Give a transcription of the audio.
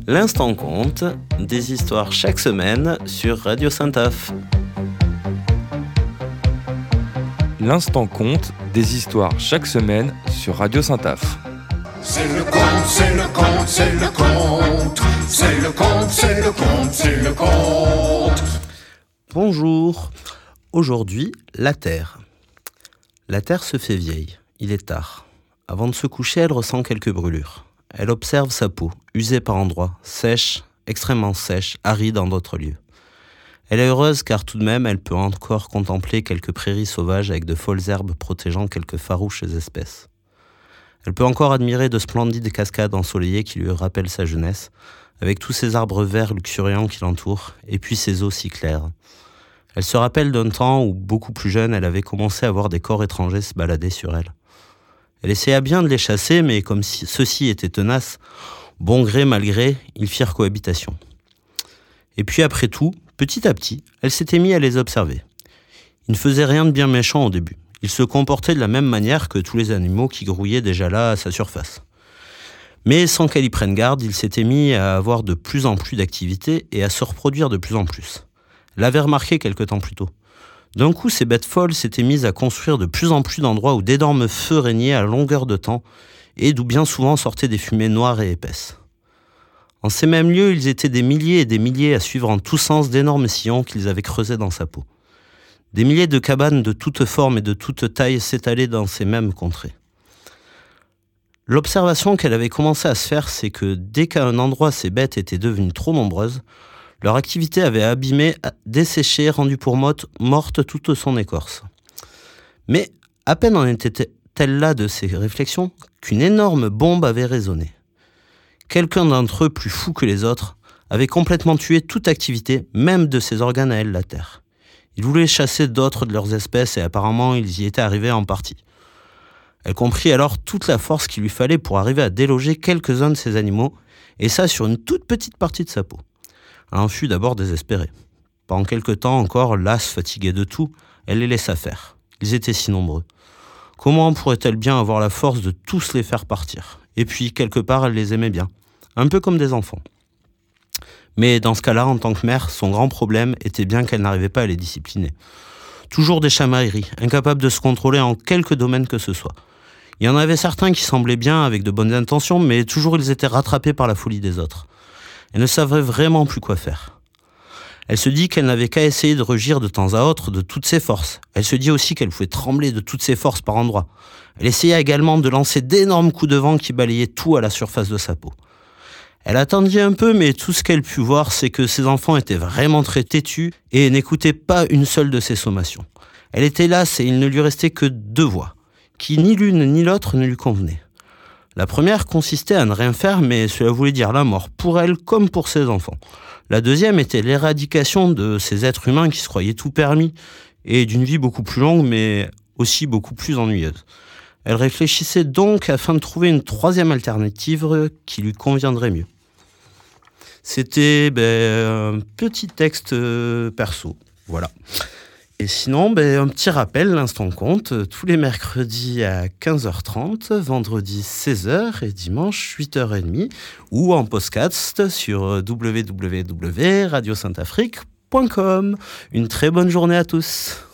L'instant compte, des histoires chaque semaine sur Radio Saint-Af. L'instant compte, des histoires chaque semaine sur Radio Saint-Af. C'est le compte, c'est le compte, c'est le compte. C'est le compte, c'est le compte, c'est le compte. Bonjour. Aujourd'hui, la Terre. La Terre se fait vieille. Il est tard. Avant de se coucher, elle ressent quelques brûlures. Elle observe sa peau, usée par endroits, sèche, extrêmement sèche, aride en d'autres lieux. Elle est heureuse car tout de même, elle peut encore contempler quelques prairies sauvages avec de folles herbes protégeant quelques farouches espèces. Elle peut encore admirer de splendides cascades ensoleillées qui lui rappellent sa jeunesse, avec tous ces arbres verts luxuriants qui l'entourent, et puis ces eaux si claires. Elle se rappelle d'un temps où, beaucoup plus jeune, elle avait commencé à voir des corps étrangers se balader sur elle. Elle essaya bien de les chasser, mais comme si ceux-ci étaient tenaces, bon gré mal gré, ils firent cohabitation. Et puis après tout, petit à petit, elle s'était mise à les observer. Ils ne faisaient rien de bien méchant au début. Ils se comportaient de la même manière que tous les animaux qui grouillaient déjà là à sa surface. Mais sans qu'elle y prenne garde, il s'était mis à avoir de plus en plus d'activité et à se reproduire de plus en plus. Elle l'avait remarqué quelque temps plus tôt. D'un coup, ces bêtes folles s'étaient mises à construire de plus en plus d'endroits où d'énormes feux régnaient à longueur de temps et d'où bien souvent sortaient des fumées noires et épaisses. En ces mêmes lieux, ils étaient des milliers et des milliers à suivre en tous sens d'énormes sillons qu'ils avaient creusés dans sa peau. Des milliers de cabanes de toutes formes et de toutes tailles s'étalaient dans ces mêmes contrées. L'observation qu'elle avait commencé à se faire, c'est que dès qu'à un endroit ces bêtes étaient devenues trop nombreuses, leur activité avait abîmé, desséché, rendu pour morte toute son écorce. Mais à peine en était-elle là de ces réflexions qu'une énorme bombe avait résonné. Quelqu'un d'entre eux, plus fou que les autres, avait complètement tué toute activité, même de ses organes à elle, la Terre. Ils voulaient chasser d'autres de leurs espèces et apparemment ils y étaient arrivés en partie. Elle comprit alors toute la force qu'il lui fallait pour arriver à déloger quelques-uns de ces animaux, et ça sur une toute petite partie de sa peau. Elle en fut d'abord désespérée. Pendant quelque temps encore, lasse, fatiguée de tout, elle les laissa faire. Ils étaient si nombreux. Comment pourrait-elle bien avoir la force de tous les faire partir ? Et puis, quelque part, elle les aimait bien. Un peu comme des enfants. Mais dans ce cas-là, en tant que mère, son grand problème était bien qu'elle n'arrivait pas à les discipliner. Toujours des chamailleries, incapables de se contrôler en quelque domaine que ce soit. Il y en avait certains qui semblaient bien avec de bonnes intentions, mais toujours ils étaient rattrapés par la folie des autres. Elle ne savait vraiment plus quoi faire. Elle se dit qu'elle n'avait qu'à essayer de rugir de temps à autre de toutes ses forces. Elle se dit aussi qu'elle pouvait trembler de toutes ses forces par endroits. Elle essaya également de lancer d'énormes coups de vent qui balayaient tout à la surface de sa peau. Elle attendit un peu, mais tout ce qu'elle put voir, c'est que ses enfants étaient vraiment très têtus et n'écoutaient pas une seule de ses sommations. Elle était lasse et il ne lui restait que deux voies, qui ni l'une ni l'autre ne lui convenaient. La première consistait à ne rien faire, mais cela voulait dire la mort pour elle comme pour ses enfants. La deuxième était l'éradication de ces êtres humains qui se croyaient tout permis et d'une vie beaucoup plus longue, mais aussi beaucoup plus ennuyeuse. Elle réfléchissait donc afin de trouver une troisième alternative qui lui conviendrait mieux. C'était un petit texte perso, voilà. Et sinon, un petit rappel, l'instant compte, tous les mercredis à 15h30, vendredi 16h et dimanche 8h30, ou en podcast sur www.radiosaintafrique.com. Une très bonne journée à tous.